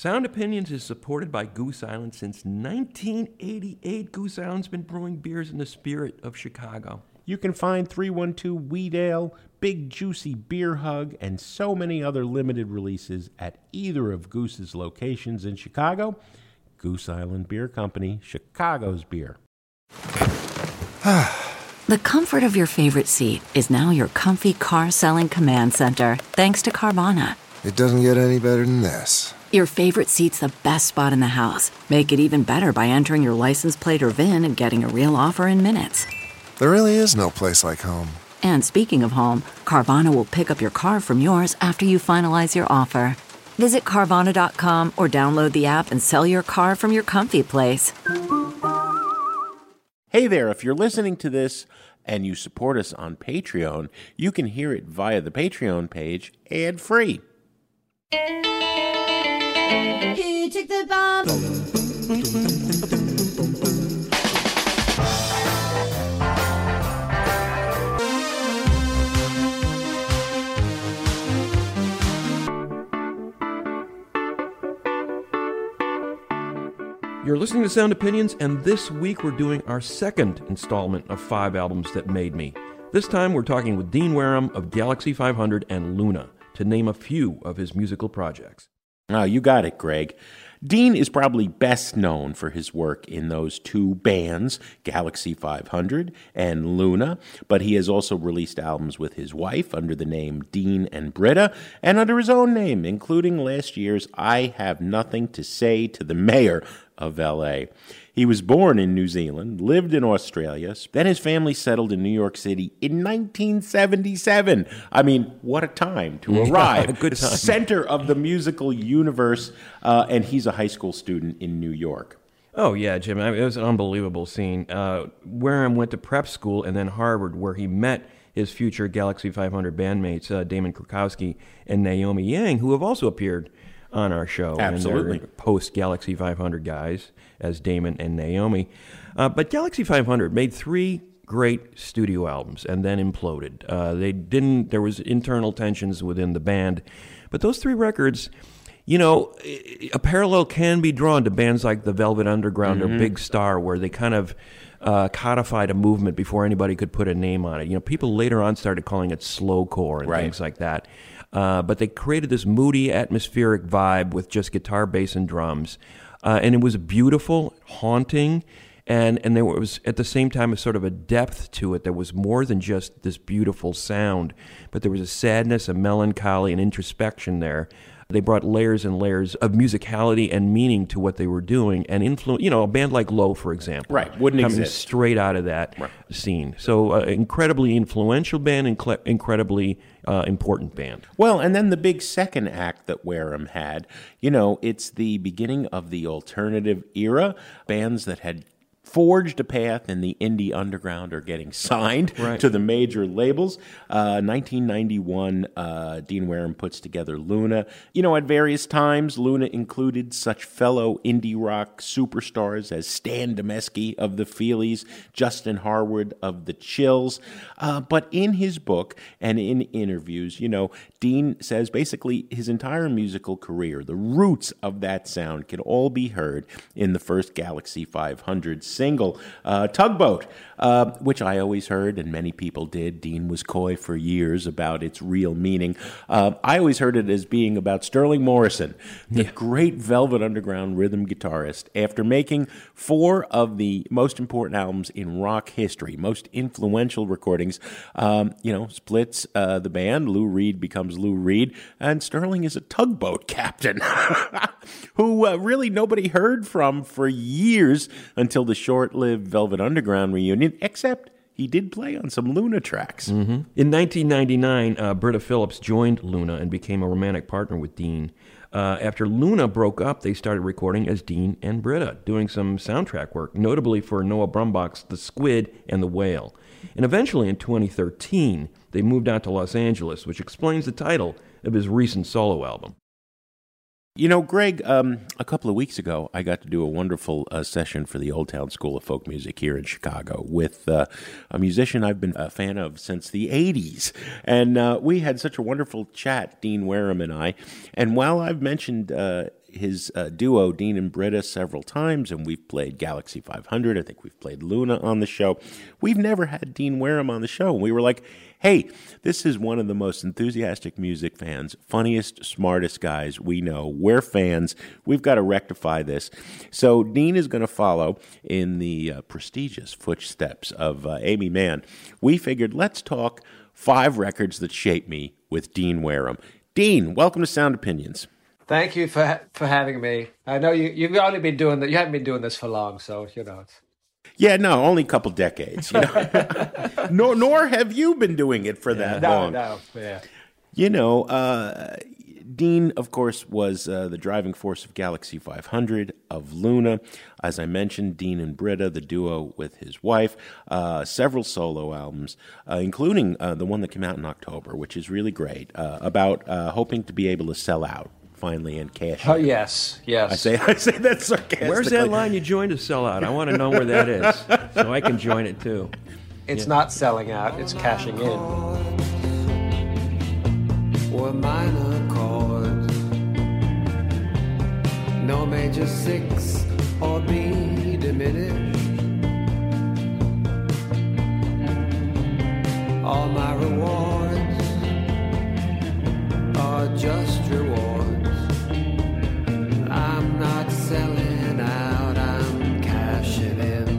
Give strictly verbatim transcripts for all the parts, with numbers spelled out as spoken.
Sound Opinions is supported by Goose Island since nineteen eighty-eight. Goose Island's been brewing beers in the spirit of Chicago. You can find three one two Wheat Ale, Big Juicy Beer Hug, and so many other limited releases at either of Goose's locations in Chicago. Goose Island Beer Company, Chicago's beer. The comfort of your favorite seat is now your comfy car-selling command center, thanks to Carvana. It doesn't get any better than this. Your favorite seat's the best spot in the house. Make it even better by entering your license plate or V I N and getting a real offer in minutes. There really is no place like home. And speaking of home, Carvana will pick up your car from yours after you finalize your offer. Visit Carvana dot com or download the app and sell your car from your comfy place. Hey there, if you're listening to this and you support us on Patreon, you can hear it via the Patreon page ad-free. Here, take the bomb. You're listening to Sound Opinions, and this week we're doing our second installment of Five Albums That Made Me. This time we're talking with Dean Wareham of Galaxy five hundred and Luna, to name a few of his musical projects. Oh, you got it, Greg. Dean is probably best known for his work in those two bands, Galaxy five hundred and Luna, but he has also released albums with his wife under the name Dean and Britta, and under his own name, including last year's I Have Nothing to Say to the Mayor of L A. He was born in New Zealand, lived in Australia, then his family settled in New York City in nineteen seventy-seven. I mean, what a time to arrive. Yeah, good time. Center of the musical universe, uh, and he's a high school student in New York. Oh, yeah, Jim. I mean, it was an unbelievable scene. Uh, Wareham went to prep school and then Harvard, where he met his future Galaxy five hundred bandmates, uh, Damon Krukowski and Naomi Yang, who have also appeared on our show. Absolutely. And they're post-Galaxy five hundred guys, as Damon and Naomi. Uh, but Galaxy five hundred made three great studio albums and then imploded. Uh, they didn't. There was internal tensions within the band. But those three records, you know, a parallel can be drawn to bands like the Velvet Underground mm-hmm. or Big Star, where they kind of uh, codified a movement before anybody could put a name on it. You know, people later on started calling it slowcore and right. things like that. Uh, but they created this moody, atmospheric vibe with just guitar, bass, and drums. Uh, and it was beautiful, haunting, and, and there was, at the same time, a sort of a depth to it that was more than just this beautiful sound, but there was a sadness, a melancholy, and introspection there. They brought layers and layers of musicality and meaning to what they were doing, and influence. You know, a band like Low, for example, right, wouldn't coming exist straight out of that right. scene. So, uh, incredibly influential band, incle- incredibly uh, important band. Well, and then the big second act that Wareham had. You know, it's the beginning of the alternative era. Bands that had forged a path in the indie underground are getting signed right. to the major labels. Uh, nineteen ninety-one, uh, Dean Wareham puts together Luna. You know, at various times, Luna included such fellow indie rock superstars as Stan Demeski of the Feelies, Justin Harwood of the Chills. Uh, but in his book and in interviews, you know, Dean says basically his entire musical career, the roots of that sound can all be heard in the first Galaxy five hundred single, uh, Tugboat, uh, which I always heard, and many people did. Dean was coy for years about its real meaning. Uh, I always heard it as being about Sterling Morrison, the yeah. great Velvet Underground rhythm guitarist. After making four of the most important albums in rock history, most influential recordings, um, you know, splits uh, the band. Lou Reed becomes Lou Reed, and Sterling is a tugboat captain who uh, really nobody heard from for years until the short-lived Velvet Underground reunion, except he did play on some Luna tracks. Mm-hmm. In nineteen ninety-nine, uh, Britta Phillips joined Luna and became a romantic partner with Dean. Uh, after Luna broke up, they started recording as Dean and Britta, doing some soundtrack work, notably for Noah Baumbach's The Squid and The Whale. And eventually, in twenty thirteen, they moved out to Los Angeles, which explains the title of his recent solo album. You know, Greg, um, a couple of weeks ago, I got to do a wonderful uh, session for the Old Town School of Folk Music here in Chicago with uh, a musician I've been a fan of since the eighties. And uh, we had such a wonderful chat, Dean Wareham and I. And while I've mentioned uh, his uh, duo, Dean and Britta, several times, and we've played Galaxy five hundred. I think we've played Luna on the show. We've never had Dean Wareham on the show. And we were like, hey, this is one of the most enthusiastic music fans, funniest, smartest guys we know. We're fans. We've got to rectify this. So Dean is going to follow in the uh, prestigious footsteps of uh, Aimee Mann. We figured, let's talk five records that shaped me with Dean Wareham. Dean, welcome to Sound Opinions. Thank you for ha- for having me. I know you you've only been doing that. You haven't been doing this for long, so you know. It's... Yeah, no, only a couple decades. You know? nor, nor have you been doing it for that no, long. No, yeah. You know, uh, Dean, of course, was uh, the driving force of Galaxy five hundred, of Luna. As I mentioned, Dean and Britta, the duo with his wife, uh, several solo albums, uh, including uh, the one that came out in October, which is really great, uh, about uh, hoping to be able to sell out finally and cash Oh, in. yes, yes. I say, I say that sarcastically. Where's that line you joined to sell out? I want to know where that is so I can join it too. It's yeah. not selling out, it's cashing in. Or minor chords, no major six or B diminished. All my rewards are just rewards. I'm not selling out, I'm cashing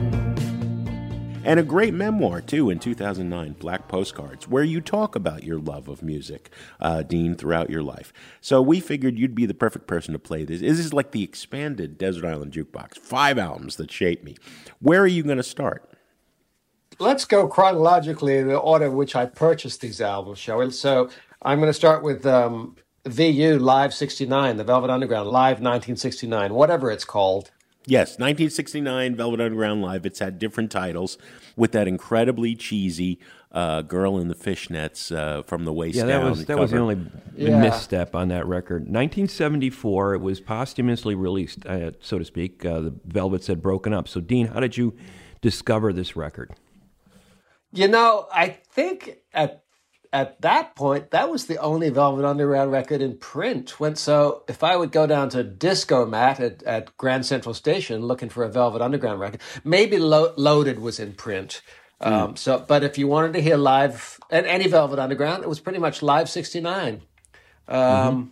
in. And a great memoir, too, in two thousand nine, Black Postcards, where you talk about your love of music, uh, Dean, throughout your life. So we figured you'd be the perfect person to play this. This is like the expanded Desert Island Jukebox, five albums that shaped me. Where are you going to start? Let's go chronologically in the order in which I purchased these albums, shall we? So I'm going to start with um, V U Live sixty-nine, the Velvet Underground, Live nineteen sixty-nine, whatever it's called. Yes, nineteen sixty-nine Velvet Underground Live. It's had different titles with that incredibly cheesy uh, girl in the fishnets uh, from the waist yeah, down. Yeah, that was that cover. was the only yeah. misstep on that record. nineteen seventy-four, it was posthumously released, uh, so to speak. Uh, the Velvets had broken up. So, Dean, how did you discover this record? You know, I think at at that point, that was the only Velvet Underground record in print. When so, if I would go down to Disco Mat at, at Grand Central Station looking for a Velvet Underground record, maybe Lo- Loaded was in print. Mm. Um, so, but if you wanted to hear live and any Velvet Underground, it was pretty much Live sixty-nine. Um, mm-hmm.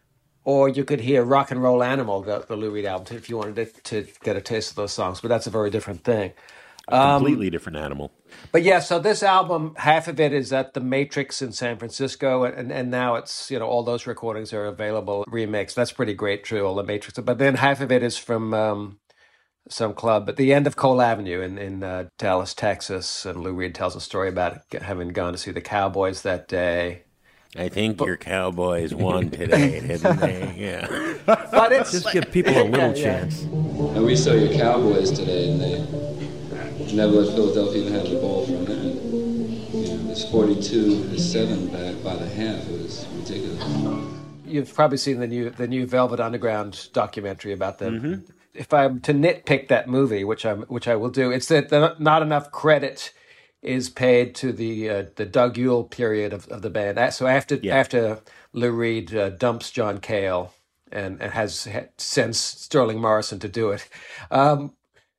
Or you could hear Rock and Roll Animal, the, the Lou Reed album, if you wanted to, to get a taste of those songs. But that's a very different thing. A completely um, different animal. But yeah, so this album, half of it is at the Matrix in San Francisco, and, and now it's, you know, all those recordings are available, remixed. That's pretty great, true, all the Matrix. But then half of it is from um, some club at the end of Cole Avenue in, in uh, Dallas, Texas. And Lou Reed tells a story about having gone to see the Cowboys that day. I think but, your Cowboys won today, didn't they? Yeah. But it's just give people a little yeah, chance. Yeah. And we saw your Cowboys today, and they never let Philadelphia even have the ball for a minute. You know, it's forty-two to seven back by the half. It was ridiculous. You've probably seen the new the new Velvet Underground documentary about them. Mm-hmm. If I'm to nitpick that movie, which I'm which I will do, it's that the, not enough credit is paid to the uh, the Doug Yule period of, of the band. So after yeah. after Lou Reed uh, dumps John Cale and, and has sends Sterling Morrison to do it. Um,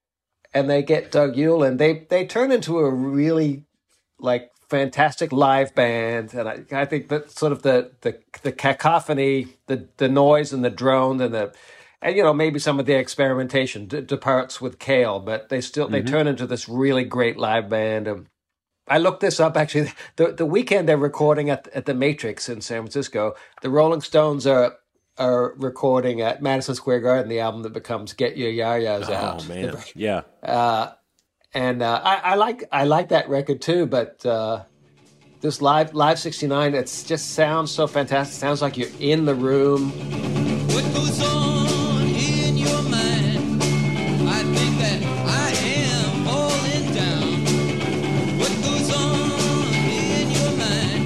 And they get Doug Yule, and they, they turn into a really, like, fantastic live band. And I, I think that sort of the, the the cacophony, the the noise and the drone and the, and you know maybe some of the experimentation d- departs with Cale, but they still they mm-hmm. turn into this really great live band. Um, I looked this up actually. The the weekend they're recording at at the Matrix in San Francisco, the Rolling Stones are. are recording at Madison Square Garden, the album that becomes "Get Your Ya-Ya's oh, Out." Oh man, yeah. Uh, and uh, I, I like I like that record too, but uh, this live live sixty-nine, it just sounds so fantastic. It sounds like you're in the room. What goes on in your mind? I think that I am falling down. What goes on in your mind?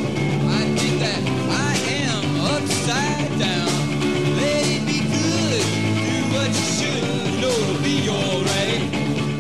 I think that I am upside down.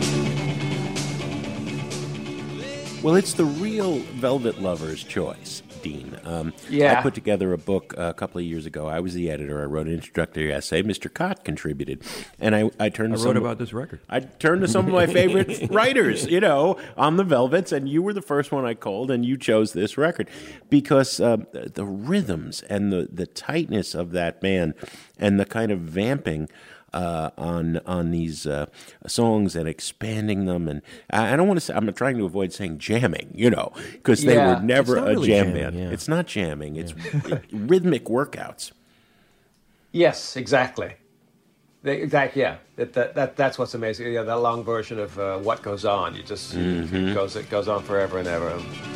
Well, it's the real Velvet lover's choice. Dean. Um, Yeah. I put together a book a couple of years ago. I was the editor. I wrote an introductory essay. Mister Cott contributed. And I, I turned I to wrote some, about this record. I turned to some of my favorite writers, you know, on the Velvets, and you were the first one I called, and you chose this record because uh, the rhythms and the, the tightness of that band and the kind of vamping Uh, on on these uh, songs and expanding them, and I, I don't want to say, I'm trying to avoid saying jamming, you know, because they Yeah. were never It's not a really jam jamming, band. yeah. It's not jamming. It's rhythmic workouts. Yes, exactly. They, exact, yeah. That, that, that, that's what's amazing. Yeah, that long version of uh, What Goes On. You just it goes it goes on forever and ever.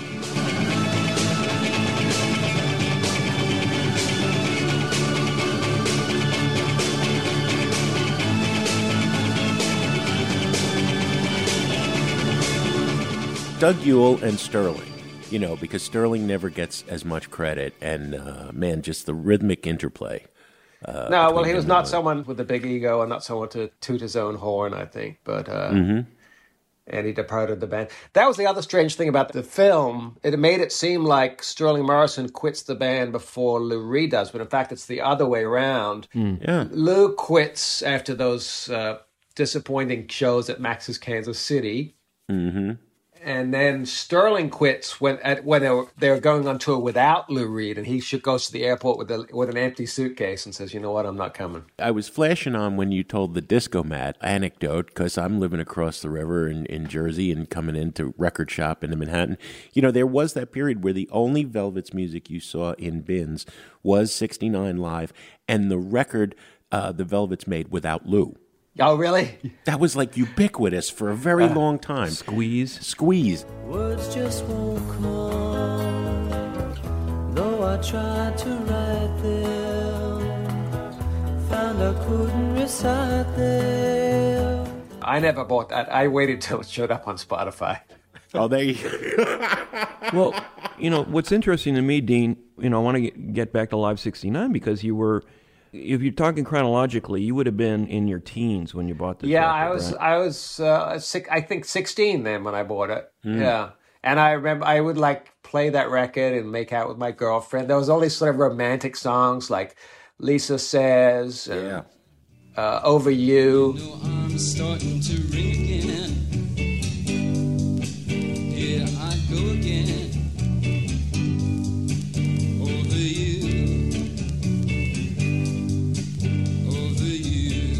Doug Yule and Sterling, you know, because Sterling never gets as much credit, and uh, man, just the rhythmic interplay. Uh, No, well, between he him was and not the- someone with a big ego and not someone to toot his own horn, I think. But uh, and he departed the band. That was the other strange thing about the film. It made it seem like Sterling Morrison quits the band before Lou Reed does, but in fact, it's the other way around. Yeah. Lou quits after those uh, disappointing shows at Max's Kansas City. Mm-hmm. And then Sterling quits when at, when they were, they were going on tour without Lou Reed, and he should goes to the airport with a, with an empty suitcase and says, "You know what? I'm not coming." I was flashing on when you told the Disco Mat anecdote because I'm living across the river in, in Jersey and coming into record shop into Manhattan. You know, there was that period where the only Velvets music you saw in bins was sixty-nine Live, and the record uh, the Velvets made without Lou. Oh, really? That was like ubiquitous for a very Uh, long time. Squeeze. Squeeze. Words just won't come, though I tried to write them, found I couldn't recite them. I never bought that. I waited till it showed up on Spotify. Oh, they. Well, you know, what's interesting to me, Dean, you know, I want to get back to Live sixty-nine because you were, if you're talking chronologically, you would have been in your teens when you bought this Yeah, record, I was, right? I was, uh, six, I think sixteen then when I bought it. Yeah, and I remember I would like play that record and make out with my girlfriend. There was all these sort of romantic songs like "Lisa Says" and Yeah. uh, "Over You." know I'm starting to ring again. Here I go again. Over you. Over you.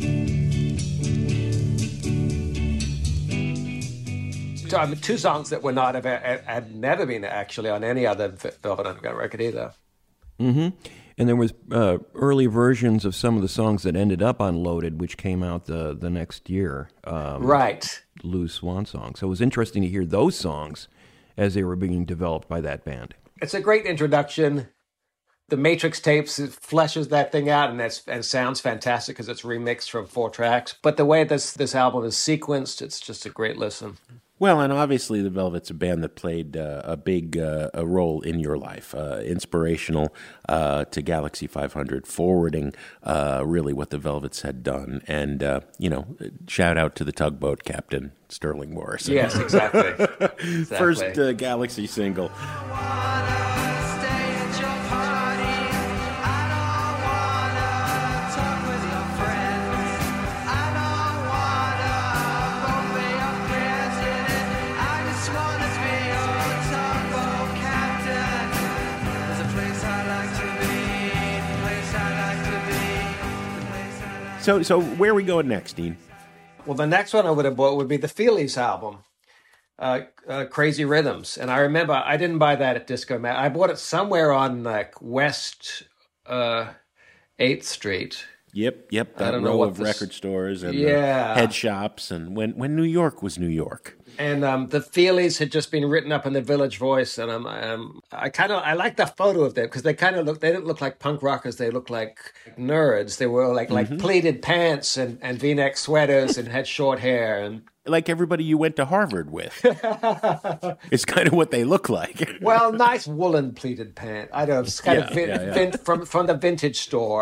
So, I mean, two songs that were not have, had never been actually on any other Velvet Underground record either. Mm-hmm. And there was uh, early versions of some of the songs that ended up on Loaded, which came out the the next year. Um, Right. Lou's Swan song. So it was interesting to hear those songs as they were being developed by that band. It's a great introduction. The Matrix tapes it fleshes that thing out, and that's and sounds fantastic because it's remixed from four tracks. But the way this this album is sequenced, it's just a great listen. Well, and obviously the Velvet's a band that played uh, a big uh, a role in your life, uh, inspirational uh, to Galaxy five hundred, forwarding uh, really what the Velvets had done. And, uh, you know, shout out to the tugboat captain, Sterling Morrison. Yes, exactly. exactly. First uh, Galaxy single. So, so where are we going next, Dean? Well, the next one I would have bought would be the Feelies album, uh, uh, Crazy Rhythms. And I remember I didn't buy that at Disco Mat. I bought it somewhere on like West uh, eighth Street. Yep, yep. I That don't know row what of this- record stores and uh, Yeah. head shops, and when when New York was New York. And um, the Feelies had just been written up in the Village Voice, and um, um, I kind of I like the photo of them because they kind of look they didn't look like punk rockers, they looked like nerds. They were like like pleated pants and, and V-neck sweaters and had short hair and Like everybody you went to Harvard with. It's kind of what they look like. well, nice woolen pleated pant. I don't know, it's kind Yeah, of vin- yeah, yeah. vin- from from the vintage store.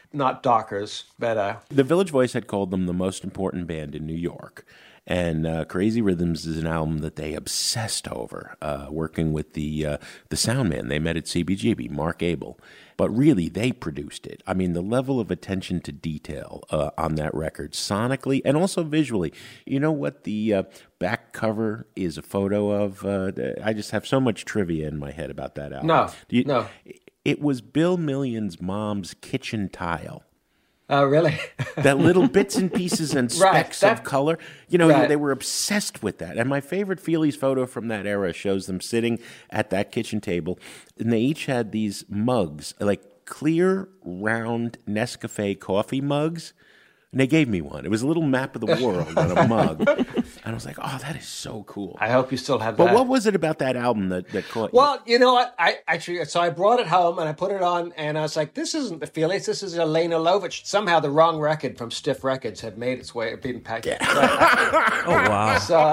not Dockers, but uh, The Village Voice had called them the most important band in New York. And uh, Crazy Rhythms is an album that they obsessed over, uh, working with the uh, the sound man they met at C B G B, Mark Abel. But really, they produced it. I mean, the level of attention to detail uh, on that record, sonically and also visually. You know what the uh, back cover is a photo of? Uh, I just have so much trivia in my head about that album. No, Do you, no. It was Bill Million's mom's kitchen tile. Oh, really? That little bits and pieces and Right, specks that- of color. You know, Right. they were obsessed with that. And my favorite Feelies photo from that era shows them sitting at that kitchen table, and they each had these mugs, like clear, round Nescafe coffee mugs. And they gave me one. It was a little map of the world on a mug. And I was like, oh, that is so cool. I hope you still have But that. what was it about that album that, that caught you? Well, you know what? I actually, so I brought it home and I put it on, and I was like, "This isn't the Feelies. This is Elena Lovich." Somehow, the wrong record from Stiff Records had made its way, been packaged. Oh, wow. So,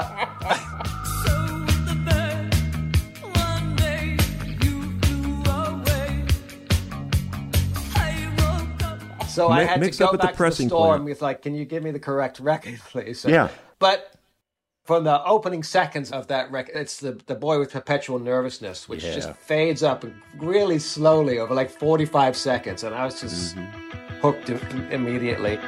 so I Mi- had mix to up go with the back to the pressing store plant. and was like, "Can you give me the correct record, please?" Yeah. But from the opening seconds of that record, it's the, the Boy with Perpetual Nervousness, which Yeah. just fades up really slowly over like forty-five seconds. And I was just Mm-hmm. hooked im- immediately.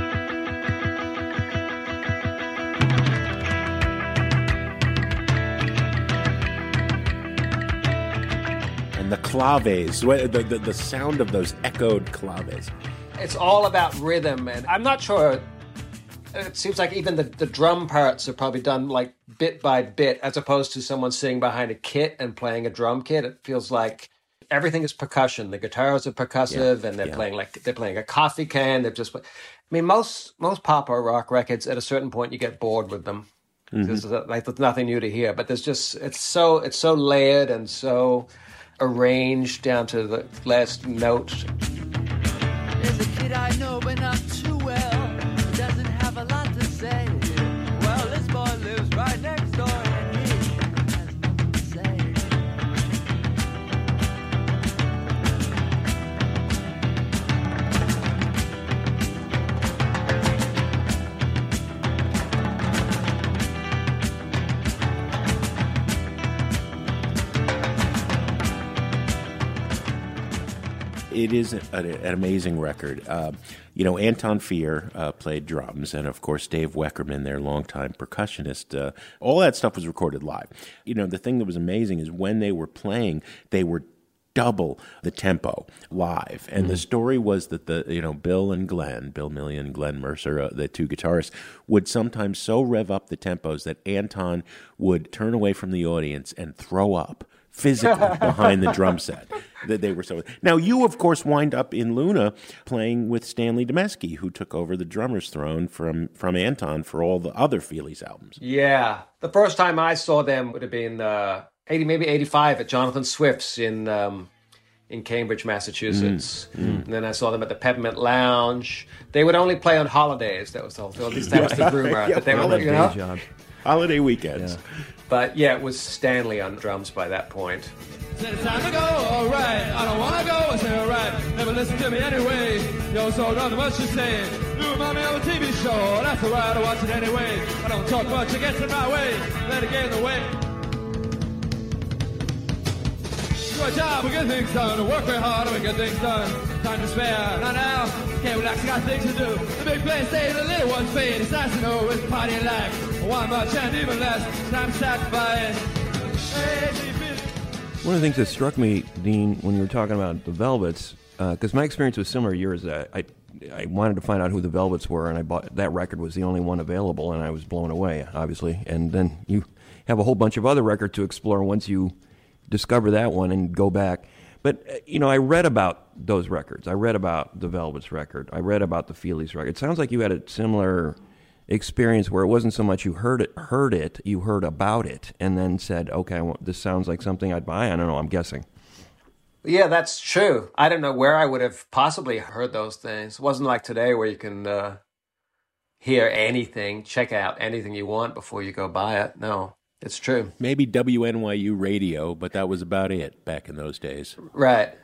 And the claves, the, the, the sound of those echoed claves. It's all about rhythm. And I'm not sure. It seems like even the, the drum parts are probably done like bit by bit, as opposed to someone sitting behind a kit and playing a drum kit. It feels like everything is percussion. The guitars are percussive, Yeah, and they're yeah. playing like they're playing a coffee can. They're just, I mean, most most pop or rock records at a certain point you get bored with them. Mm-hmm. There's like there's nothing new to hear, but there's just it's so it's so layered and so arranged down to the last note. There's a kid I know, but not too well. He doesn't have a lot to say. Well, this boy lives right next door, and he has nothing to say. It is a, an amazing record. Uh, you know, Anton Fier uh, played drums, and of course Dave Weckerman, their longtime percussionist. Uh, all that stuff was recorded live. You know, the thing that was amazing is when they were playing, they were double the tempo live. And the story was that the you know Bill and Glenn, Bill Million, Glenn Mercer, uh, the two guitarists, would sometimes so rev up the tempos that Anton would turn away from the audience and throw up physically behind the drum set. That they were so. Now you, of course, wind up in Luna playing with Stanley Demesky, who took over the drummer's throne from from Anton for all the other Feelies albums. Yeah, the first time I saw them would have been uh, eighty, maybe eighty-five, at Jonathan Swift's in um, in Cambridge, Massachusetts. And then I saw them at the Peppermint Lounge. They would only play on holidays. That was the, at least that was the rumor. Yeah, that they were, holiday you know? Job. Holiday weekends. But yeah, it was Stanley on drums by that point. Said it's time to go, alright. I don't wanna go, I say alright. Never listen to me anyway. Yo, so nothing much to say. New mommy on the T V show, that's alright, I watch it anyway. I don't talk much, it gets in my way. Let it get in the way. Do a job, we get things done. Work very hard, we get things done. Time to spare, not now. Can't relax, I got things to do. The big place stays, the little one's fade. It's nice to know it's party like. One much and even less. Time to sacrifice. Hey, One of the things that struck me, Dean, when you were talking about the Velvets, because my experience was similar to yours. I, I I wanted to find out who the Velvets were, and I bought that record was the only one available, and I was blown away, obviously. And then you have a whole bunch of other records to explore once you discover that one and go back. But, uh, you know, I read about those records. I read about the Velvets record. I read about the Feelies record. It sounds like you had a similar experience where it wasn't so much you heard it, heard it, you heard about it, and then said, okay, well, this sounds like something I'd buy. I don't know, I'm guessing. Yeah, that's true. I don't know where I would have possibly heard those things. It wasn't like today where you can uh, hear anything, check out anything you want before you go buy it. No, it's true. Maybe W N Y U radio, but that was about it back in those days. Right.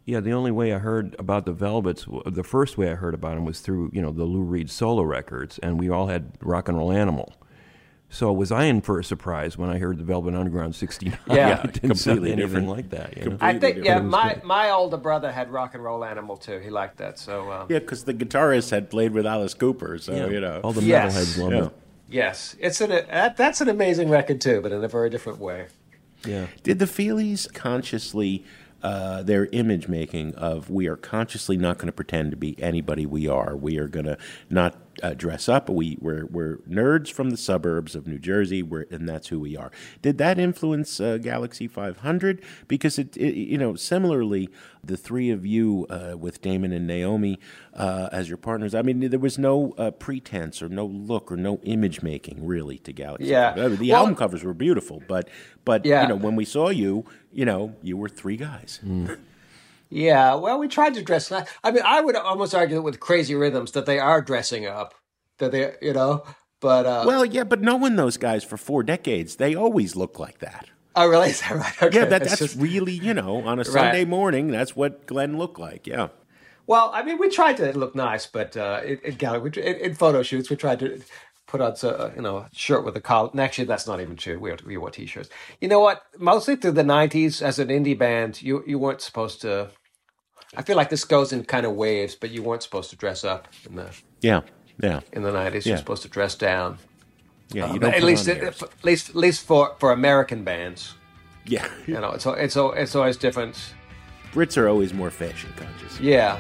Yeah, the only way I heard about the Velvets, the first way I heard about them was through, you know, the Lou Reed solo records, and we all had Rock and Roll Animal. So was I in for a surprise when I heard the Velvet Underground sixty-nine? Yeah, it didn't sound completely anything different. like that. You know? I think, yeah, But it was my, good. my older brother had Rock and Roll Animal, too. He liked that, so... Um, Yeah, because the guitarist had played with Alice Cooper, so, Yeah, you know. all the Yes. metalheads love Yeah. it. Yes, it's an, that, that's an amazing record, too, but in a very different way. Yeah. Did the Feelies consciously, uh, their image making of we are consciously not going to pretend to be anybody we are. We are going to not uh, dress up. We, we're, we're nerds from the suburbs of New Jersey, we're, and that's who we are. Did that influence uh, Galaxy five hundred? Because, it, it, you know, similarly, the three of you uh, with Damon and Naomi uh, as your partners, I mean, there was no uh, pretense or no look or no image making, really, to Galaxy Yeah. five hundred. The Well- album covers were beautiful, but, but Yeah. you know, when we saw you, you know, you were three guys. Yeah, well, we tried to dress nice. I mean, I would almost argue with Crazy Rhythms that they are dressing up, that they, you know, but... Uh, Well, yeah, but knowing those guys for four decades, they always look like that. oh, really? Is that right? Okay. Yeah, that, It's that's just- really, you know, on a Sunday morning, that's what Glenn looked like, yeah. Well, I mean, we tried to look nice, but uh, in, in, gallery, we, in, in photo shoots, we tried to put on, uh, you know, a shirt with a collar. And actually, that's not even true. We wore, we wore T-shirts. You know what? Mostly through the nineties, as an indie band, you, you weren't supposed to... I feel like this goes in kind of waves, but you weren't supposed to dress up in the Yeah, yeah, in the nineties. Yeah. You're supposed to dress down. yeah. You Um, don't at put least, on at, hairs. at least, at least for, for American bands, Yeah, you know, it's al- it's al- it's always different. Brits are always more fashion conscious. Yeah.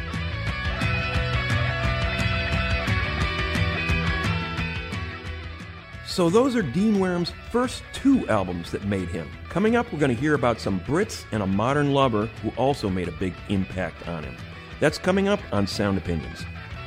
So those are Dean Wareham's first two albums that made him. Coming up, we're going to hear about some Brits and a modern lover who also made a big impact on him. That's coming up on Sound Opinions.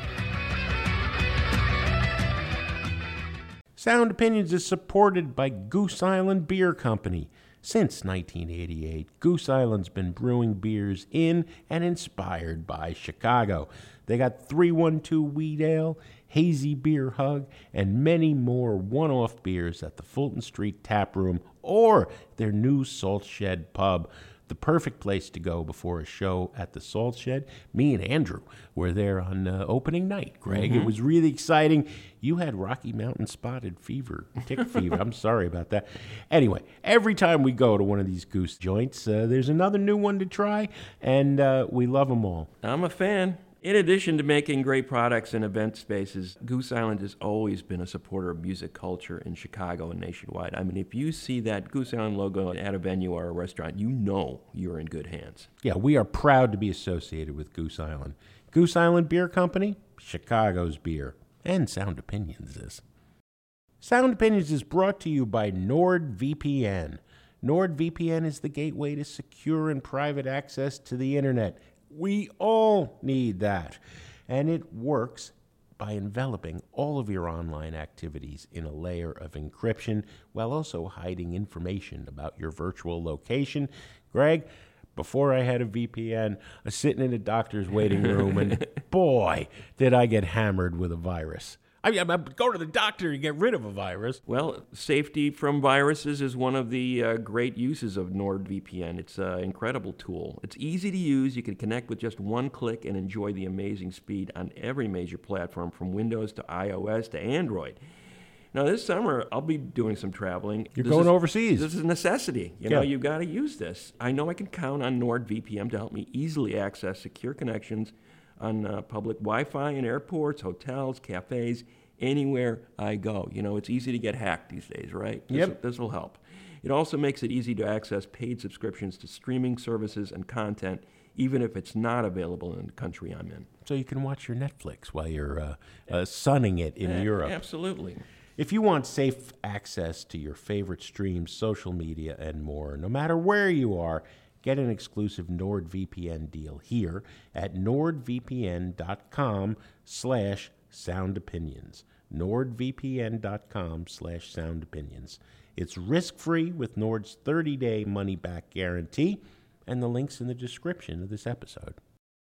Sound Opinions is supported by Goose Island Beer Company. Since nineteen eighty-eight, Goose Island's been brewing beers in and inspired by Chicago. They got three one two Wheat Ale, Hazy Beer Hug, and many more one-off beers at the Fulton Street Tap Room or their new Salt Shed Pub. The perfect place to go before a show at the Salt Shed. Me and Andrew were there on uh, opening night, Greg. Mm-hmm. It was really exciting. You had Rocky Mountain spotted fever, tick fever. I'm sorry about that. Anyway, every time we go to one of these Goose joints, uh, there's another new one to try, and uh, we love them all. I'm a fan. In addition to making great products and event spaces, Goose Island has always been a supporter of music culture in Chicago and nationwide. I mean, if you see that Goose Island logo at a venue or a restaurant, you know you're in good hands. Yeah, we are proud to be associated with Goose Island. Goose Island Beer Company, Chicago's beer, and Sound Opinions is. Sound Opinions is brought to you by NordVPN. NordVPN is the gateway to secure and private access to the internet. We all need that. And it works by enveloping all of your online activities in a layer of encryption while also hiding information about your virtual location. Greg, before I had a V P N, I was sitting in a doctor's waiting room, and boy, did I get hammered with a virus. I mean, I'm going to the doctor to get rid of a virus. Well, safety from viruses is one of the uh, great uses of NordVPN. It's an incredible tool. It's easy to use. You can connect with just one click and enjoy the amazing speed on every major platform, from Windows to iOS to Android. Now, this summer, I'll be doing some traveling. You're This going is- overseas. This is a necessity. You know, Yeah. you've got to use this. I know I can count on NordVPN to help me easily access secure connections on uh, public Wi-Fi in airports, hotels, cafes, anywhere I go. You know, it's easy to get hacked these days, right? This, Yep. This will help. It also makes it easy to access paid subscriptions to streaming services and content, even if it's not available in the country I'm in. So you can watch your Netflix while you're uh, uh, sunning it in Eh, Europe. Absolutely. If you want safe access to your favorite streams, social media, and more, no matter where you are, get an exclusive NordVPN deal here at nordvpn.com slash soundopinions. nordvpn.com slash soundopinions. It's risk-free with Nord's thirty-day money-back guarantee, and the link's in the description of this episode.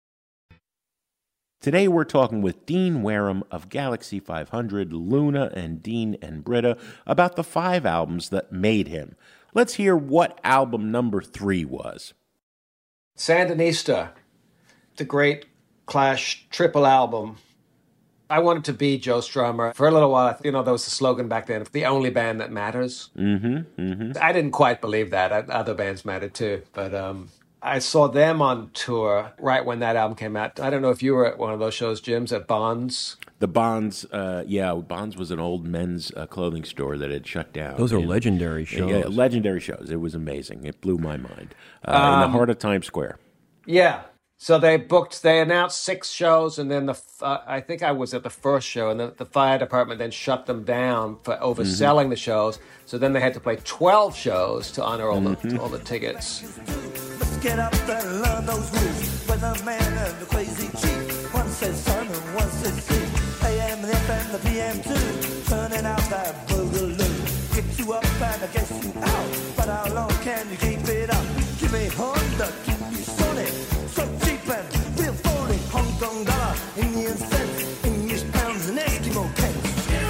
Today we're talking with Dean Wareham of Galaxy five hundred, Luna, and Dean and Britta about the five albums that made him. Let's hear what album number three was. Sandinista, the great Clash triple album. I wanted to be Joe Strummer. For a little while, you know, there was the slogan back then, the only band that matters. Mm-hmm, mm-hmm. I didn't quite believe that. Other bands mattered too. But um, I saw them on tour right when that album came out. I don't know if you were at one of those shows, Jim's, at Bonds. The Bonds, uh, yeah, Bonds was an old men's uh, clothing store that had shut down. Those are and, legendary shows. Yeah, legendary shows. It was amazing. It blew my mind. Uh, Um, in the heart of Times Square. Yeah. So they booked, they announced six shows, and then the uh, I think I was at the first show, and the, the fire department then shut them down for overselling mm-hmm. the shows. So then they had to play twelve shows to honor all, mm-hmm. the, all the tickets. Let's get up there and learn those rules. Weatherman and the crazy chief. One says sun and one says sea. A M, the F M, the P M too. Turning out that boogaloo. Get you up and I guess you out. But how long can you keep it up? Give me Honda, keep me solid. So cheap and real folding. Hong Kong dollar, Indian cents, English pounds and Eskimo pence.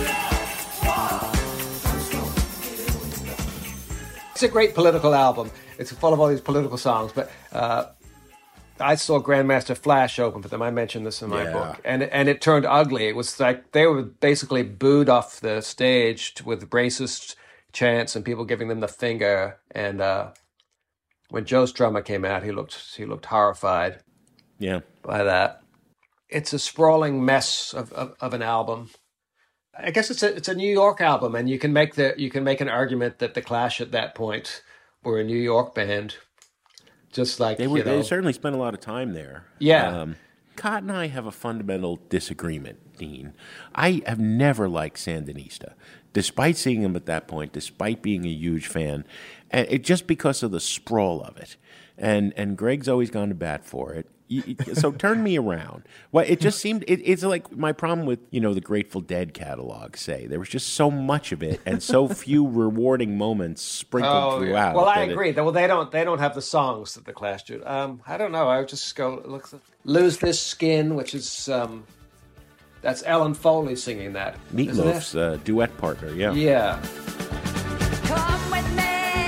It's a great political album. It's full of all these political songs, but uh, I saw Grandmaster Flash open for them. I mentioned this in my yeah. book. And, and it turned ugly. It was like they were basically booed off the stage with racist chants and people giving them the finger. And uh, when Joe Strummer came out, he looked he looked horrified yeah. by that. It's a sprawling mess of, of, of an album. I guess it's a it's a New York album, and you can make the you can make an argument that the Clash at that point were a New York band, just like they were. You know, they certainly spent a lot of time there. Yeah. Um, Cott and I have a fundamental disagreement, Dean. I have never liked Sandinista, despite seeing him at that point, despite being a huge fan, and it just because of the sprawl of it. And and Greg's always gone to bat for it. So turn me around. Well, it just seemed it, it's like my problem with you know the Grateful Dead catalog. Say there was just so much of it and so few rewarding moments sprinkled oh, throughout. Well, I agree. It, well, they don't they don't have the songs that the Clash do. Um, I don't know. I would just go look. Lose This Skin, which is um, that's Ellen Foley singing that. Meatloaf's uh, duet partner. Yeah. Yeah. Come with me.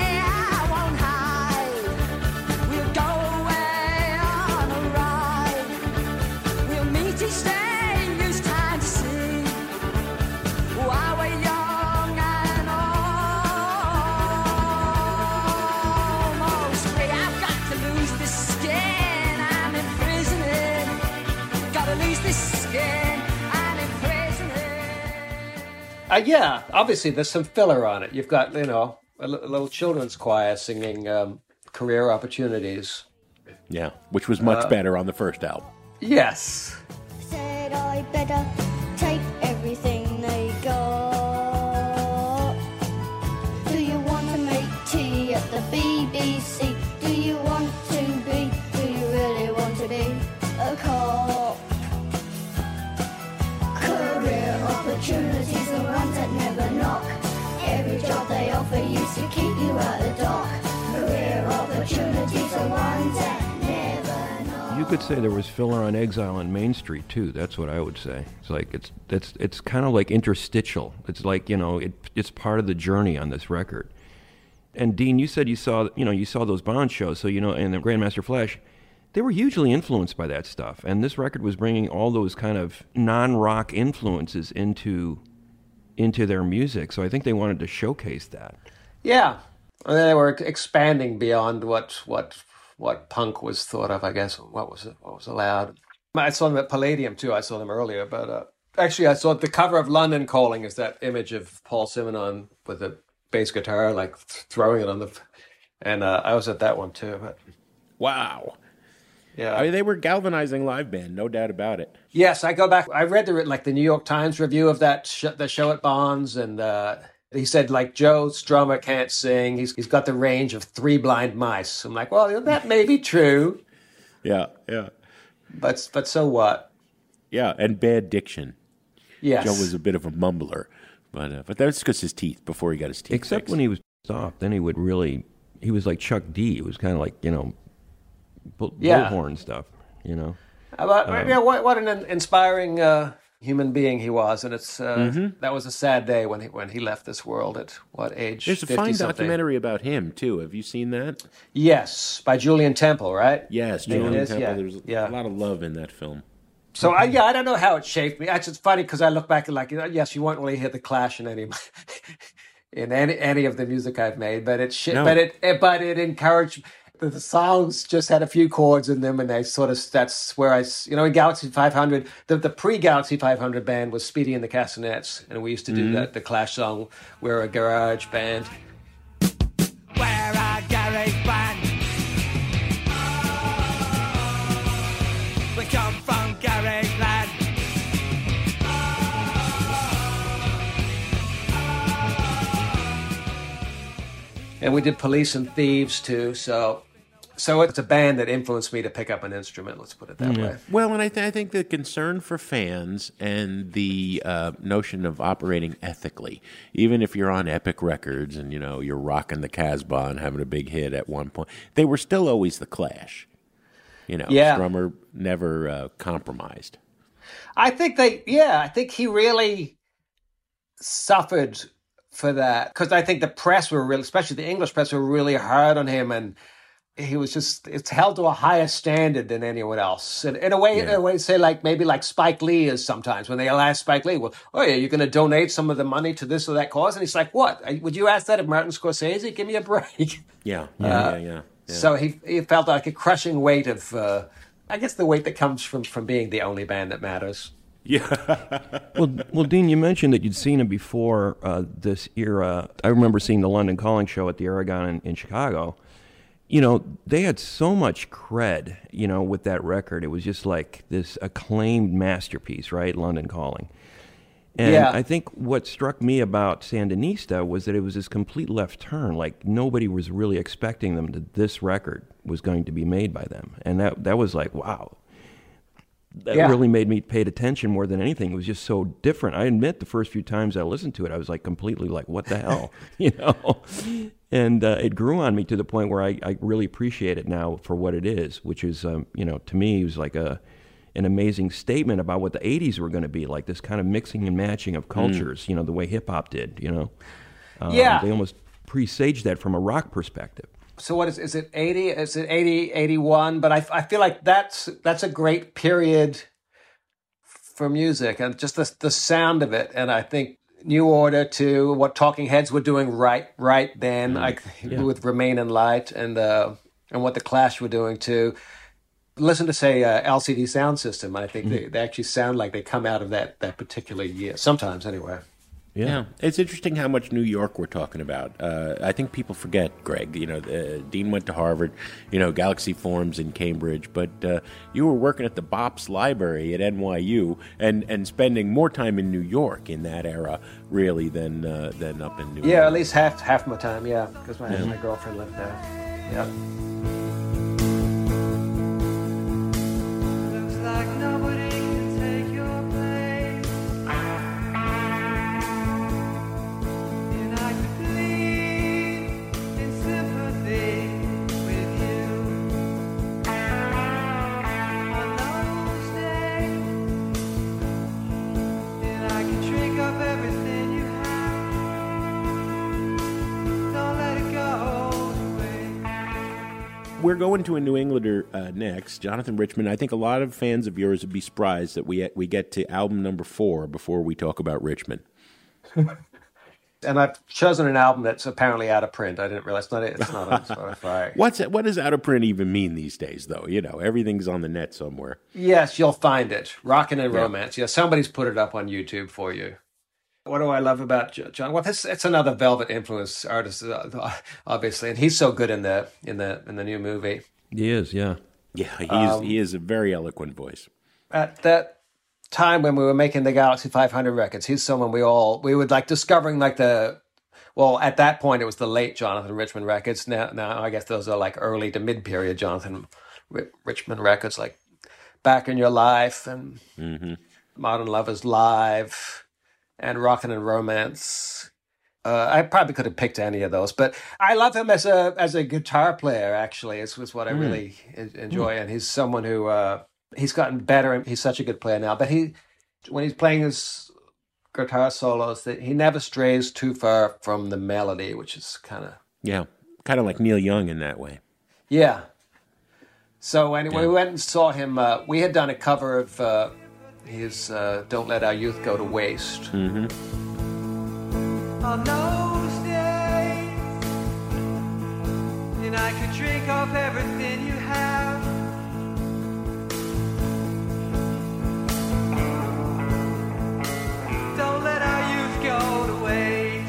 Uh, yeah, obviously there's some filler on it. You've got, you know, a, l- a little children's choir singing um, Career Opportunities. Yeah, which was much uh, better on the first album. Yes. Said I better take everything they got. Do you want to make tea at the B B C? Do you want to be, do you really want to be a cop? Career opportunities are ones that never knock. Every job they offer used to keep you at the dock. Career opportunities are ones that never knock. You could say there was filler on Exile on Main Street too. That's what I would say. It's like it's it's it's kind of like interstitial. It's like you know it it's part of the journey on this record. And Dean, you said you saw you know you saw those Bond shows, so you know, and the Grandmaster Flash. They were hugely influenced by that stuff, and this record was bringing all those kind of non-rock influences into into their music. So I think they wanted to showcase that. Yeah, and they were expanding beyond what what what punk was thought of. I guess what was what was allowed. I saw them at Palladium too. I saw them earlier, but uh, actually, I saw the cover of London Calling is that image of Paul Simonon with a bass guitar, like th- throwing it on the, and uh, I was at that one too. But wow. Yeah, I mean, they were galvanizing live band, no doubt about it. Yes, I go back. I read the like the New York Times review of that sh- the show at Bonds, and uh, he said like Joe Strummer can't sing. He's he's got the range of three blind mice. I'm like, well, that may be true. Yeah, yeah. But but so what? Yeah, and bad diction. Yes, Joe was a bit of a mumbler, but uh, but that's because his teeth before he got his teeth. Except fixed. when he was off, then he would really. He was like Chuck D. It was kind of like you know. Bull, yeah. bullhorn stuff, you know. About, um, yeah, what, what an inspiring uh, human being he was, and it's uh, Mhm. that was a sad day when he when he left this world at what age? There's a fifty fine something. documentary about him too. Have you seen that? Yes, by Julian Temple, right? Yes, Maybe it Julian is, Temple. yeah. There's Yeah. a lot of love in that film. So I, yeah, I don't know how it shaped me. Actually, it's funny because I look back and like, yes, you won't really hear the Clash in any of my, in any any of the music I've made, but it sh- No. but it, it but it encouraged. The, the songs just had a few chords in them, and they sort of that's where I s- you know in Galaxy five hundred, the the pre Galaxy five hundred band was Speedy and the Castanets, and we used to do Mhm. that the Clash song. We're a garage band. We're a garage band. We come from garage land. And we did Police and Thieves too. So, so it's a band that influenced me to pick up an instrument. Let's put it that way. Well, and I, th- I think the concern for fans and the uh, notion of operating ethically, even if you're on Epic Records and you know you're rocking the Casbah and having a big hit at one point, they were still always the Clash. You know, Yeah. Strummer never uh, compromised. I think they, yeah, I think he really suffered for that because I think the press were really, especially the English press, were really hard on him, and he was just it's held to a higher standard than anyone else. And in a way, in a way, say like maybe like Spike Lee is sometimes when they ask Spike Lee, well, oh yeah, you're going to donate some of the money to this or that cause, and he's like, what? Would you ask that of Martin Scorsese? Give me a break. Yeah, Uh, yeah, yeah, yeah, yeah. So he he felt like a crushing weight of, uh, I guess, the weight that comes from from being the only band that matters. Yeah. well, well, Dean, you mentioned that you'd seen him before uh, this era. I remember seeing the London Calling show at the Aragon in, in Chicago. You know, they had so much cred, you know, with that record. It was just like this acclaimed masterpiece, right? London Calling. And Yeah. I think what struck me about Sandinista was that it was this complete left turn. Like nobody was really expecting them to this record was going to be made by them. And that that was like, wow. That Yeah. really made me pay attention more than anything. It was just so different. I admit the first few times I listened to it, I was like completely like, what the hell? you know? And uh, it grew on me to the point where I, I really appreciate it now for what it is, which is, um, you know, to me, it was like a an amazing statement about what the eighties were going to be, like this kind of mixing and matching of cultures, you know, the way hip-hop did, you know? Um, Yeah. They almost presaged that from a rock perspective. So what is is it eighty? Is it eighty, eighty-one? But I, I feel like that's that's a great period for music and just the the sound of it. And I think New Order to what Talking Heads were doing right right then, like Yeah. with Remain in Light, and uh, and what the Clash were doing too. Listen to say uh, L C D Sound System. I think they, they actually sound like they come out of that that particular year. Sometimes anyway. Yeah. It's interesting how much New York we're talking about. Uh, I think people forget, Greg. You know, uh, Dean went to Harvard, you know, Galaxy Forms in Cambridge, but uh, you were working at the Bops Library at N Y U and, and spending more time in New York in that era, really, than uh, than up in New York. Yeah, at least half half my time. Yeah, because my Yeah. my girlfriend lived there. Yeah. Looks like nobody can take your place. And I could bleed in sympathy with you. On those days, and I can drink up everything you have. Don't let it go to waste. We're going to a New Englander uh, next, Jonathan Richman. I think a lot of fans of yours would be surprised that we we get to album number four before we talk about Richman. And I've chosen an album that's apparently out of print. I didn't realize it's not it's not on Spotify. What's what does out of print even mean these days, though? You know, everything's on the net somewhere. Yes, you'll find it. Rockin' and Yeah. Romance. Yeah, somebody's put it up on YouTube for you. What do I love about Jo- John? Well, this it's another Velvet influence artist, uh, obviously, and he's so good in the in the in the new movie. He is, yeah. Yeah, he Um, is. He is a very eloquent voice. At that time when we were making the Galaxy five hundred records, he's someone we all we would like discovering like the. Well, at that point, it was the late Jonathan Richman records. Now, now I guess those are like early to mid period Jonathan Ri- Richman records, like Back in Your Life and Mm-hmm. Modern Lovers Live and Rockin' and Romance. Uh, I probably could have picked any of those, but I love him as a as a guitar player. Actually, is was what I Mm. really en- enjoy, and he's someone who uh, he's gotten better. And he's such a good player now, but he when he's playing his guitar solos, that he never strays too far from the melody, which is kind of Yeah, kind of like Neil Young in that way. yeah. So when, when Yeah. we went and saw him, uh, we had done a cover of uh, his uh, "Don't Let Our Youth Go to Waste." Mm-hmm. On those days, and I could drink off everything you have. Don't let our youth go to waste.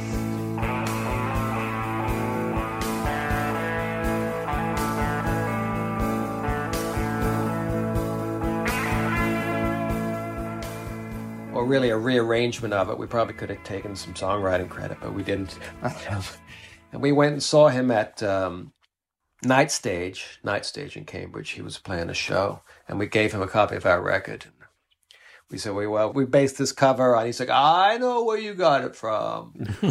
Or really a rearrangement of it. We probably could have taken some songwriting credit, but we didn't. And we went and saw him at um, Night Stage, Night Stage in Cambridge. He was playing a show, and we gave him a copy of our record. We said, we, well, we based this cover on. He's like, I know where you got it from.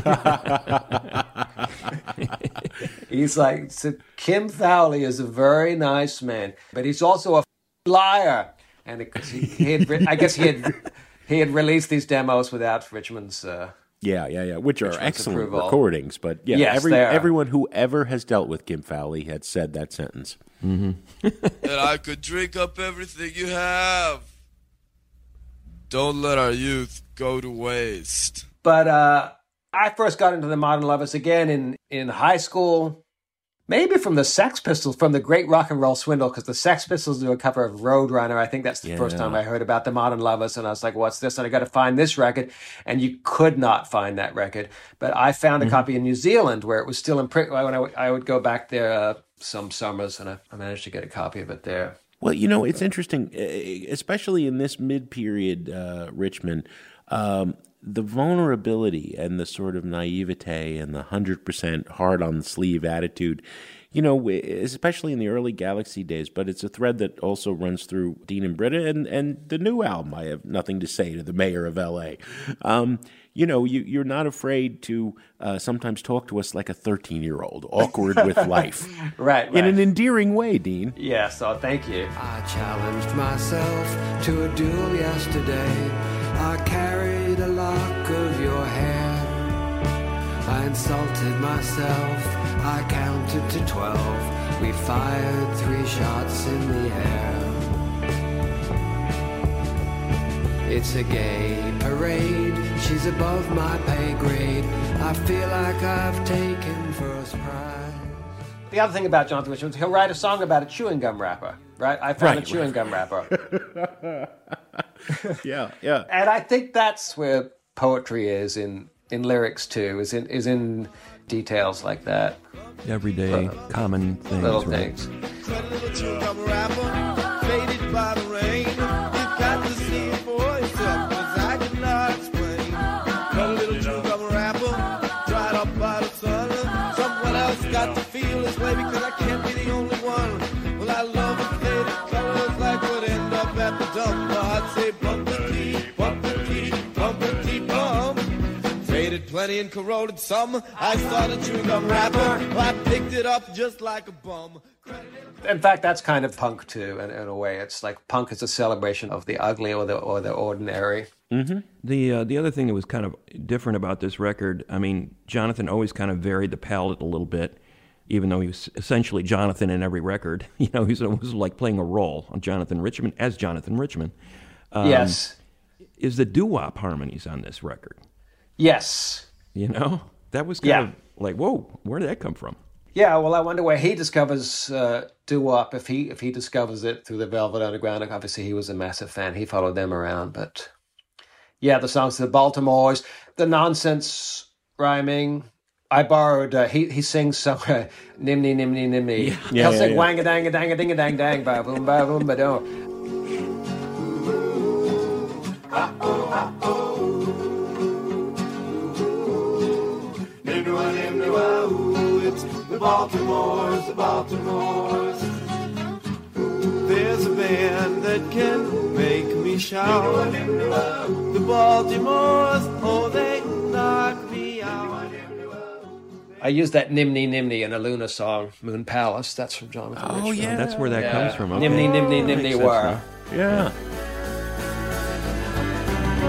He's like, so Kim Fowley is a very nice man, but he's also a liar. And it, he, he had, I guess he had he had released these demos without Richmond's. Uh, Yeah, yeah, yeah. Which are Richmond's excellent approval. recordings, but yeah, Yes, every they are. everyone who ever has dealt with Kim Fowley had said that sentence. Mm-hmm. And I could drink up everything you have. Don't let our youth go to waste. But uh, I first got into the Modern Lovers again in, in high school, maybe from the Sex Pistols, from the Great Rock and Roll Swindle, because the Sex Pistols do a cover of Roadrunner. I think that's the first Yeah. time I heard about the Modern Lovers, and I was like, what's this? And I got to find this record, and you could not find that record. But I found a copy in New Zealand where it was still in print. When I, would- I would go back there uh, some summers, and I, I managed to get a copy of it there. Well, you know, it's interesting, eh, especially in this mid-period uh, Richmond, um, the vulnerability and the sort of naivete and the one hundred percent hard-on-the-sleeve attitude, you know, especially in the early Galaxy days, but it's a thread that also runs through Dean and Britta and, and the new album, I Have Nothing to Say to the Mayor of L A. Um, you know, you, you're not afraid to uh, sometimes talk to us like a thirteen-year-old, awkward with life. Right, In right. an endearing way, Dean. Yeah, so thank you. I challenged myself to a duel yesterday. I carried a lock of your hair. I insulted myself. I counted to twelve. We fired three shots in the air. It's a gay parade. She's above my pay grade. I feel like I've taken first prize. The other thing about Jonathan Richmond, he'll write a song about a chewing gum wrapper, right? I found Right, a chewing gum wrapper. Yeah, yeah. And I think that's where poetry is in, in lyrics too, is in is in details like that. Everyday, common things, Little right? things. Little chewing gum wrapper, faded by the rain. You've got to see it for yourself, 'cause I cannot explain. Cut a little chewing gum wrapper, dried up by the sun. Someone else got to feel this way, because I can't be the only one. Well, I love the faded colors like would end up at the dump. I'd say bumper tea, bumper tea, bumper tea, bum. Faded plenty and corroded some. I started chewing gum wrapper. Well, I picked it up just like a bum. In fact, that's kind of punk too, in, in a way. It's like punk is a celebration of the ugly or the or the ordinary. Mm-hmm. The uh, the other thing that was kind of different about this record, I mean, Jonathan always kind of varied the palette a little bit, even though he was essentially Jonathan in every record. You know, he was, it was like playing a role on Jonathan Richmond as Jonathan Richmond. Um, Yes. Is the doo-wop harmonies on this record? Yes. You know, that was kind Yeah. of like, whoa, where did that come from? Yeah, well, I wonder where he discovers uh, doo-wop, if he if he discovers it through the Velvet Underground. Obviously, he was a massive fan. He followed them around. But, yeah, the songs, the Baltimores, the nonsense rhyming. I borrowed, uh, he he sings somewhere, nimney, nimney, nimney. Yeah, He'll yeah, sing yeah. wang-a-dang-a-dang-a-ding-a-dang-dang, ba-boom, ba-boom, ba-dum. It's the Baltimores, the Baltimores. There's a band that can make me shout. The Baltimores, oh, they knock me out. I used that nimney, nimney in a Luna song, Moon Palace. That's from Jonathan Oh, Richmond. yeah. That's where that Yeah. comes from. Okay. Nimney, nimney, Makes nimney, sense were. now. Yeah.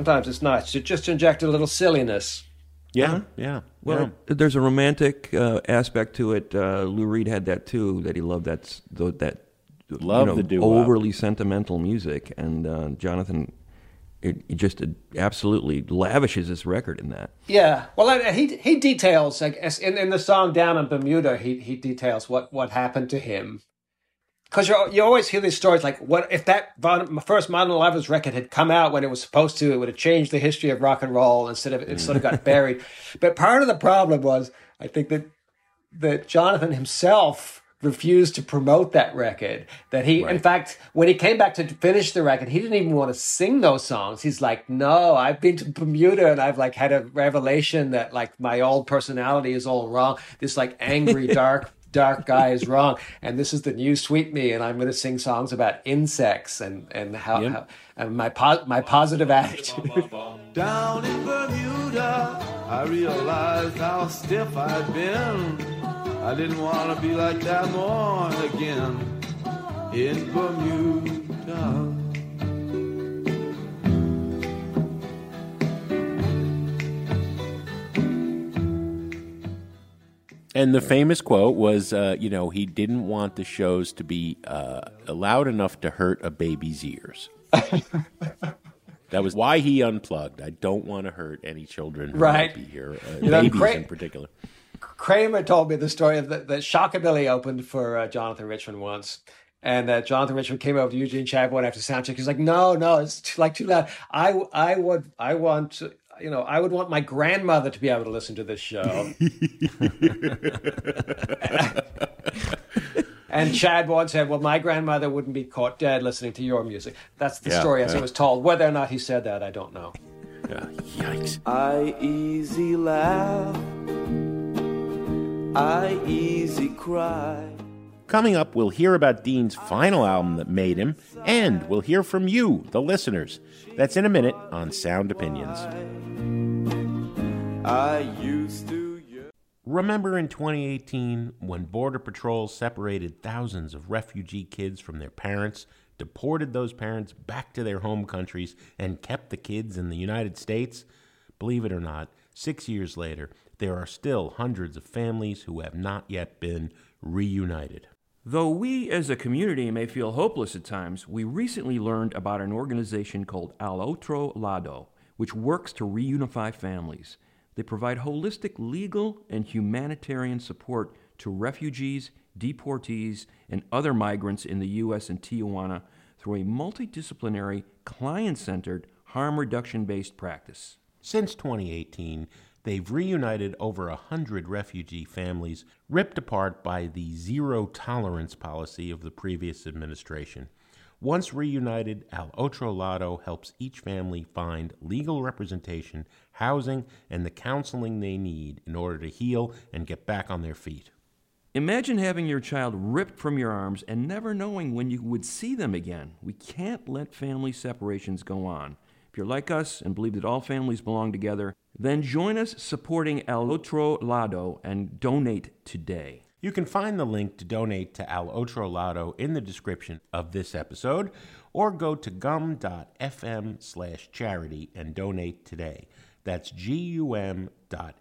sometimes it's nice to just inject a little silliness. Yeah, yeah. Well, yeah. there's a romantic uh, aspect to it. Uh, Lou Reed had that too. That he loved that s- tho- that Love you know, the doo-wop. overly sentimental music, and uh, Jonathan, it, it just uh, absolutely lavishes his record in that. Yeah, well, uh, he he details, I guess, in, in the song "Down in Bermuda," he he details what, what happened to him. Because you you always hear these stories like, what if that Von, first Modern Lovers record had come out when it was supposed to? It would have changed the history of rock and roll. Instead of it, sort of got buried. But part of the problem was, I think that that Jonathan himself refused to promote that record. That he, Right. in fact, when he came back to finish the record, he didn't even want to sing those songs. He's like, no, I've been to Bermuda and I've like had a revelation that like my old personality is all wrong. This like angry, dark, dark guy is wrong. And this is the new sweet me. And I'm going to sing songs about insects and, and how, Yep. how and my, po- my positive attitude. Down in Bermuda, I realized how stiff I'd been. I didn't want to be like that more again in Bermuda. And the famous quote was, uh, you know, he didn't want the shows to be uh, loud enough to hurt a baby's ears. That was why he unplugged. I don't want to hurt any children who Right. might be here, uh, You know, babies Cra- in particular. Kramer told me the story of that, that Shockabilly opened for uh, Jonathan Richman once. And uh, Jonathan Richman came over to Eugene Chadbourne after soundcheck. He's like, no, no, it's too, like too loud. I, I would, I want, to, you know, I would want my grandmother to be able to listen to this show. And Chadbourne said, well, my grandmother wouldn't be caught dead listening to your music. That's the Yeah, story as yeah. it was told. Whether or not he said that, I don't know. Yeah, yikes. I easy laugh, I easy cry. Coming up, we'll hear about Dean's final album that made him, and we'll hear from you, the listeners. That's in a minute on Sound Opinions. I used to. Remember in twenty eighteen when Border Patrol separated thousands of refugee kids from their parents, deported those parents back to their home countries, and kept the kids in the United States? Believe it or not, six years later, there are still hundreds of families who have not yet been reunited. Though we as a community may feel hopeless at times, we recently learned about an organization called Al Otro Lado, which works to reunify families. They provide holistic legal and humanitarian support to refugees, deportees, and other migrants in the U S and Tijuana through a multidisciplinary, client-centered, harm reduction-based practice. Since twenty eighteen, they've reunited over a hundred refugee families ripped apart by the zero-tolerance policy of the previous administration. Once reunited, Al Otro Lado helps each family find legal representation, housing, and the counseling they need in order to heal and get back on their feet. Imagine having your child ripped from your arms and never knowing when you would see them again. We can't let family separations go on. If you're like us and believe that all families belong together, then join us supporting Al Otro Lado and donate today. You can find the link to donate to Al Otro Lado in the description of this episode, or go to gum.fm slash charity and donate today. That's gum.fm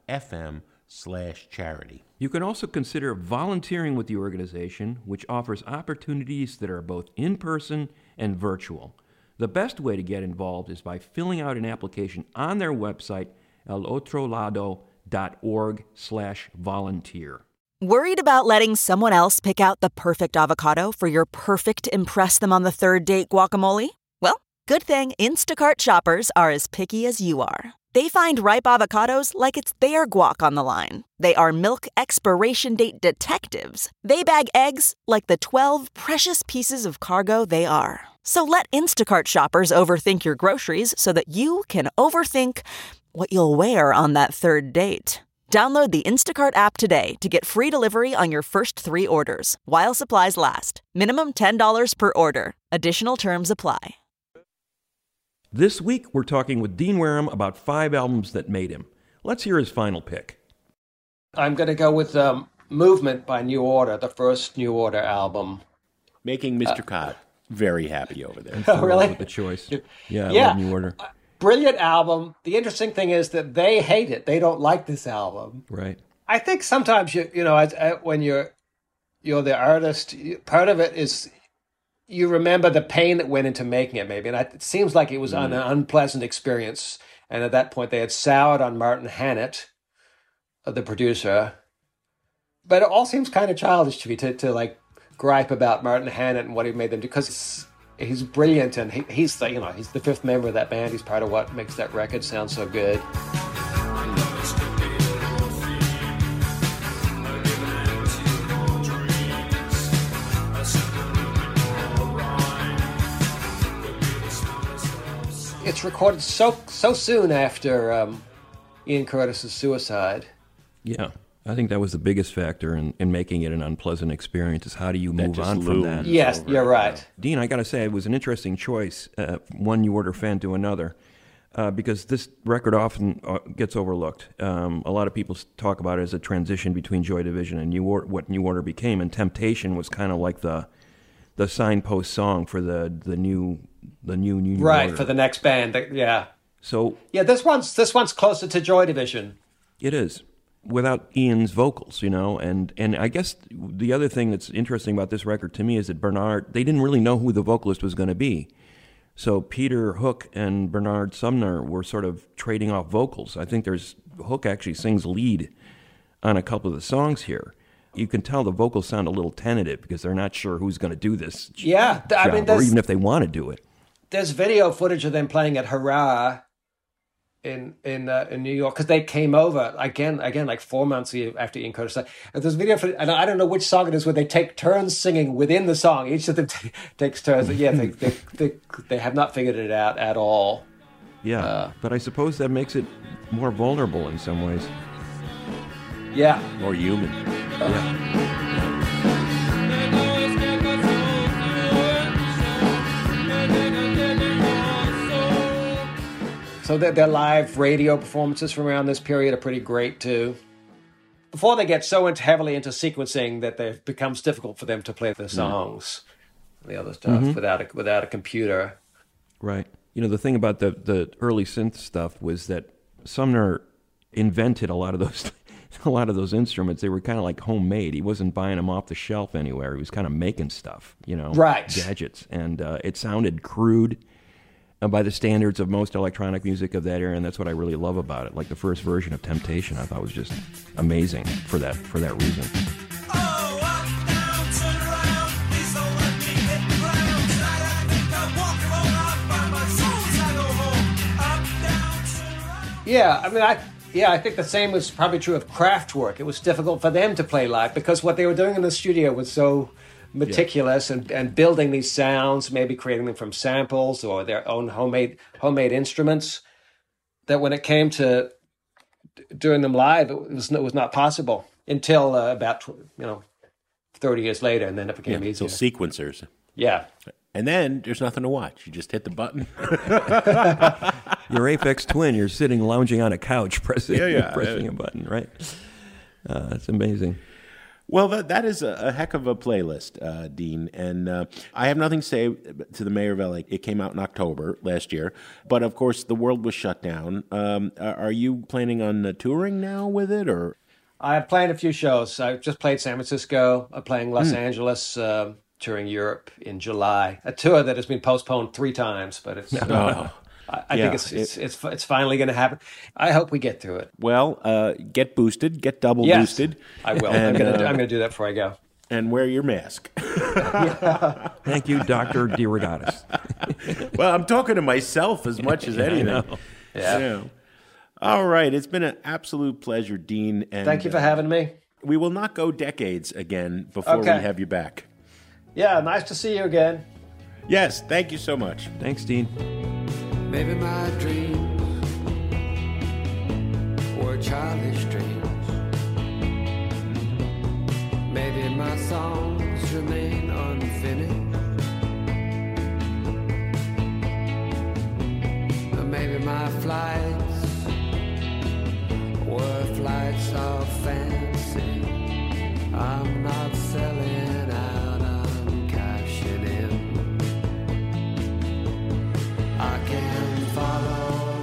slash charity. You can also consider volunteering with the organization, which offers opportunities that are both in-person and virtual. The best way to get involved is by filling out an application on their website, alotrolado.org slash volunteer. Worried about letting someone else pick out the perfect avocado for your perfect impress-them-on-the-third-date guacamole? Well, good thing Instacart shoppers are as picky as you are. They find ripe avocados like it's their guac on the line. They are milk expiration date detectives. They bag eggs like the twelve precious pieces of cargo they are. So let Instacart shoppers overthink your groceries so that you can overthink what you'll wear on that third date. Download the Instacart app today to get free delivery on your first three orders, while supplies last. Minimum ten dollars per order. Additional terms apply. This week, we're talking with Dean Wareham about five albums that made him. Let's hear his final pick. I'm going to go with um, Movement by New Order, the first New Order album. Making Mister Uh, Cott very happy over there. Oh, really? With the choice. Yeah, I Yeah. love New Order. brilliant album. The interesting thing is that they hate it. They don't like this album. Right. I think sometimes you you know as, uh, when you're you're the artist, part of it is you remember the pain that went into making it. Maybe, and I, it seems like it was mm. an unpleasant experience. And at that point, they had soured on Martin Hannett, uh, the producer. But it all seems kind of childish to me to to like gripe about Martin Hannett and what he made them do, because he's brilliant, and he, he's the, you know he's the fifth member of that band. He's part of what makes that record sound so good. It's recorded so so soon after um, Ian Curtis's suicide. Yeah, I think that was the biggest factor in, in making it an unpleasant experience. Is how do you move on from that? Yes, you're right. Dean, I got to say, it was an interesting choice, uh, one New Order fan to another, uh, because this record often uh, gets overlooked. Um, a lot of people talk about it as a transition between Joy Division and New Order, what New Order became, and Temptation was kind of like the the signpost song for the the new the new New right Order. For the next band. Yeah. So yeah, this one's this one's closer to Joy Division. It is, without Ian's vocals, you know, and and I guess the other thing that's interesting about this record to me is that Bernard, they didn't really know who the vocalist was going to be. So Peter Hook and Bernard Sumner were sort of trading off vocals. I think there's Hook actually sings lead on a couple of the songs here. You can tell the vocals sound a little tentative because they're not sure who's going to do this yeah, job, I mean, or even if they want to do it. There's video footage of them playing at Hurrah in in uh, in New York, because they came over again again like four months after Ian Curtis died. And there's video footage, and I don't know which song it is, where they take turns singing within the song. Each of them t- takes turns. Yeah, they, they they they have not figured it out at all. Yeah, uh, but I suppose that makes it more vulnerable in some ways. Yeah, more human. Yeah. So their, their live radio performances from around this period are pretty great too. Before they get so into, heavily into sequencing that it becomes difficult for them to play the songs, mm. the other stuff mm-hmm. without a, without a computer. Right. You know, the thing about the the early synth stuff was that Sumner invented a lot of those a lot of those instruments. They were kind of like homemade. He wasn't buying them off the shelf anywhere. He was kind of making stuff, you know, right. gadgets, and uh, it sounded crude by the standards of most electronic music of that era, and that's what I really love about it. Like the first version of Temptation, I thought was just amazing for that for that reason. Yeah, I mean, I yeah, I think the same was probably true of Kraftwerk. It was difficult for them to play live because what they were doing in the studio was so meticulous, yeah. and, and building these sounds, maybe creating them from samples or their own homemade homemade instruments, that when it came to doing them live, it was it was not possible until uh, about you know thirty years later, and then it became yeah, easier. So sequencers, yeah, and then there's nothing to watch. You just hit the button. Your Aphex Twin, you're sitting lounging on a couch pressing yeah, yeah, pressing yeah. a button, right? Uh, that's amazing. Well, that that is a, a heck of a playlist, uh, Dean. And uh, I have nothing to say to the Mayor of L A. It came out in October last year. But, of course, the world was shut down. Um, are you planning on uh, touring now with it? Or I've played a few shows. I just played San Francisco. I'm playing Los mm. Angeles, uh, touring Europe in July. A tour that has been postponed three times, but it's... Oh. I, I yeah, think it's it's it's, it's finally going to happen. I hope we get through it. Well, uh, get boosted, get double yes, boosted. I will. And, I'm going to uh, I'm going to do that before I go. And wear your mask. yeah. Thank you, Doctor DeRogatis. Well, I'm talking to myself as much as anything. I know. Yeah. yeah. All right. It's been an absolute pleasure, Dean. And, Thank you for uh, having me. We will not go decades again before okay. we have you back. Yeah. Nice to see you again. Yes. Thank you so much. Thanks, Dean. Maybe my dreams were childish dreams. Maybe my songs remain unfinished. Or maybe my flights were flights of fancy. I'm not selling out, I'm cashing in. I can follow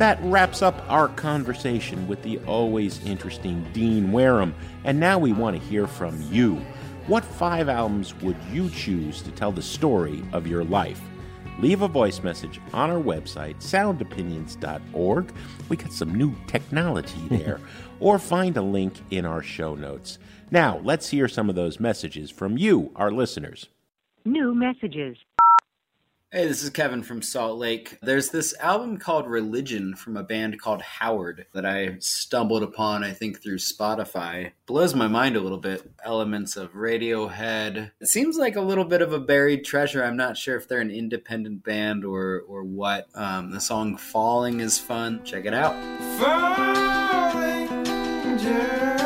That wraps up our conversation with the always interesting Dean Wareham. And now we want to hear from you. What five albums would you choose to tell the story of your life? Leave a voice message on our website, sound opinions dot org. We got some new technology there. Or find a link in our show notes. Now, let's hear some of those messages from you, our listeners. New messages. Hey, this is Kevin from Salt Lake. There's this album called Religion from a band called Howard that I stumbled upon, I think, through Spotify. Blows my mind a little bit. Elements of Radiohead. It seems like a little bit of a buried treasure. I'm not sure if they're an independent band or, or what. Um, the song Falling is fun. Check it out. Falling down.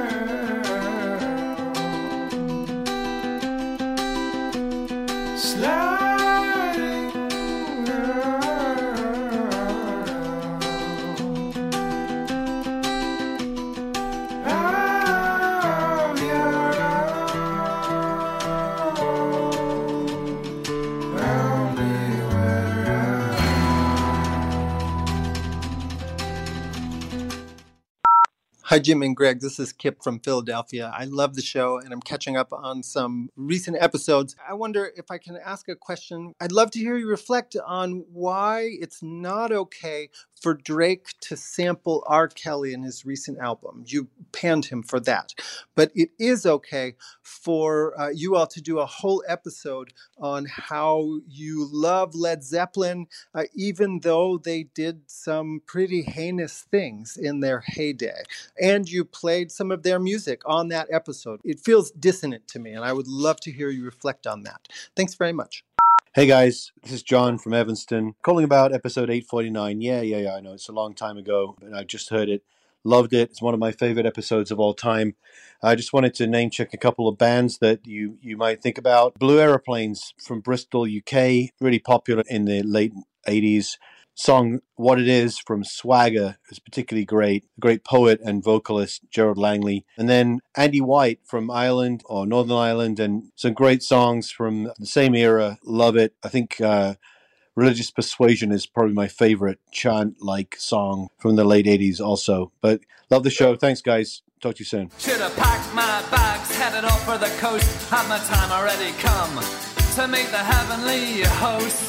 Slide. Hi, Jim and Greg. This is Kip from Philadelphia. I love the show, and I'm catching up on some recent episodes. I wonder if I can ask a question. I'd love to hear you reflect on why it's not okay for Drake to sample R. Kelly in his recent album. You panned him for that. But it is okay for uh, you all to do a whole episode on how you love Led Zeppelin, uh, even though they did some pretty heinous things in their heyday. And you played some of their music on that episode. It feels dissonant to me, and I would love to hear you reflect on that. Thanks very much. Hey guys, this is John from Evanston, calling about episode eight forty-nine. Yeah, yeah, yeah, I know it's a long time ago, but I just heard it, loved it. It's one of my favorite episodes of all time. I just wanted to name check a couple of bands that you, you might think about. Blue Aeroplanes from Bristol, U K, really popular in the late eighties. Song What It Is from Swagger is particularly great. A great poet and vocalist, Gerald Langley. And then Andy White from Ireland or Northern Ireland, and some great songs from the same era. Love it. I think uh, Religious Persuasion is probably my favorite chant-like song from the late eighties also. But love the show. Thanks, guys. Talk to you soon. Should have packed my bags, headed off for the coast. Had my time already come to meet the heavenly host.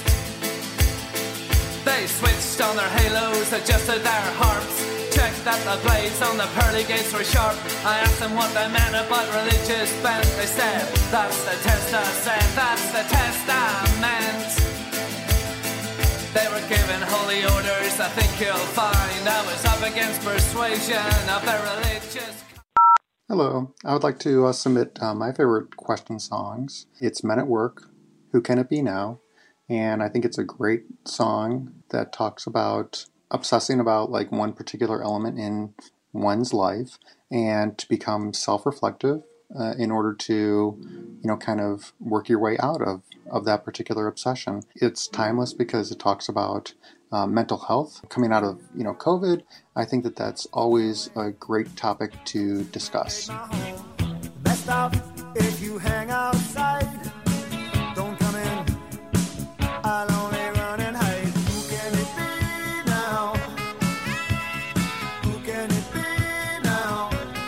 They switched on their halos, adjusted their harps, checked that the blades on the pearly gates were sharp. I asked them what they meant about religious bent. They said, that's the test I said, that's the test I meant. They were given holy orders, I think you'll find I was up against persuasion of their religious... Hello, I would like to uh, submit uh, my favorite question songs. It's Men at Work, Who Can It Be Now? And I think it's a great song that talks about obsessing about like one particular element in one's life and to become self-reflective uh, in order to, you know, kind of work your way out of, of that particular obsession. It's timeless because it talks about uh, mental health coming out of, you know, COVID. I think that that's always a great topic to discuss. Best off if you hang outside. Don't come in. I'll only run and hide. Who can it be now? Who can it be now?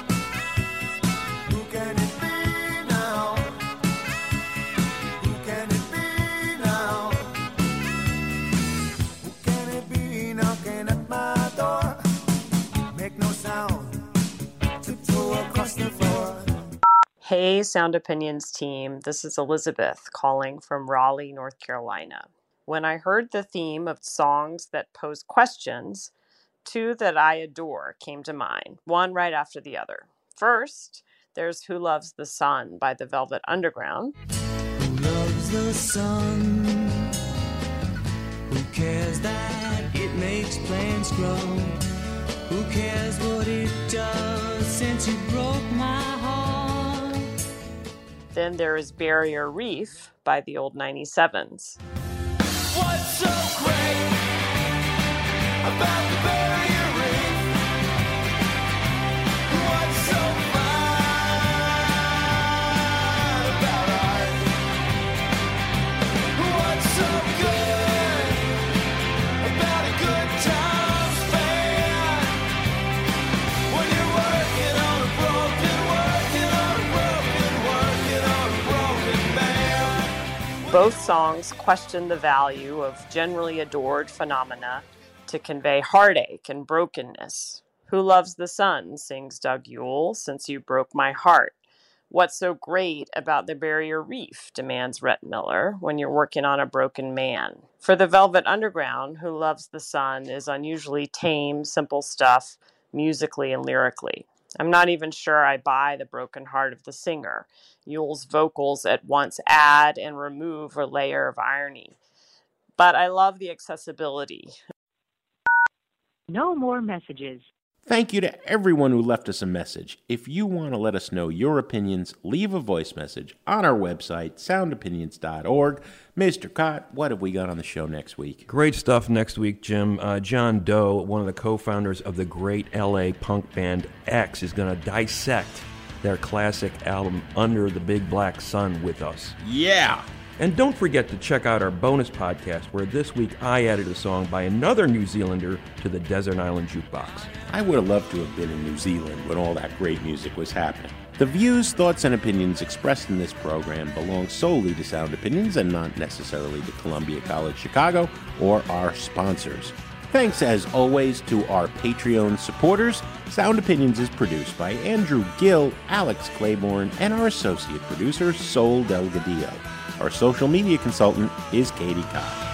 Who can it be now? Who can it be now? Who can it be knocking at my door? Make no sound. Tiptoe across the floor. Hey, Sound Opinions team. This is Elizabeth calling from Raleigh, North Carolina. When I heard the theme of songs that pose questions, two that I adore came to mind, one right after the other. First, there's Who Loves the Sun by the Velvet Underground. Who loves the sun? Who cares that it makes plants grow? Who cares what it does since you broke my heart? Then there is Barrier Reef by the Old ninety-sevens. What's so great about the barrier reef? What's so fine about art? What's so good about a good time Both songs question the value of generally adored phenomena to convey heartache and brokenness. Who loves the sun, sings Doug Yule, since you broke my heart. What's so great about the Barrier Reef, demands Rhett Miller, when you're working on a broken man. For the Velvet Underground, Who Loves the Sun is unusually tame, simple stuff, musically and lyrically. I'm not even sure I buy the broken heart of the singer. Yule's vocals at once add and remove a layer of irony. But I love the accessibility. No more messages. Thank you to everyone who left us a message. If you want to let us know your opinions, leave a voice message on our website, sound opinions dot org. Mister Cott, what have we got on the show next week? Great stuff next week, Jim. Uh, John Doe, one of the co-founders of the great L A punk band X, is going to dissect their classic album Under the Big Black Sun with us. Yeah! And don't forget to check out our bonus podcast, where this week I added a song by another New Zealander to the Desert Island Jukebox. I would have loved to have been in New Zealand when all that great music was happening. The views, thoughts, and opinions expressed in this program belong solely to Sound Opinions and not necessarily to Columbia College Chicago or our sponsors. Thanks, as always, to our Patreon supporters. Sound Opinions is produced by Andrew Gill, Alex Claiborne, and our associate producer, Sol Delgadillo. Our social media consultant is Katie Cobb.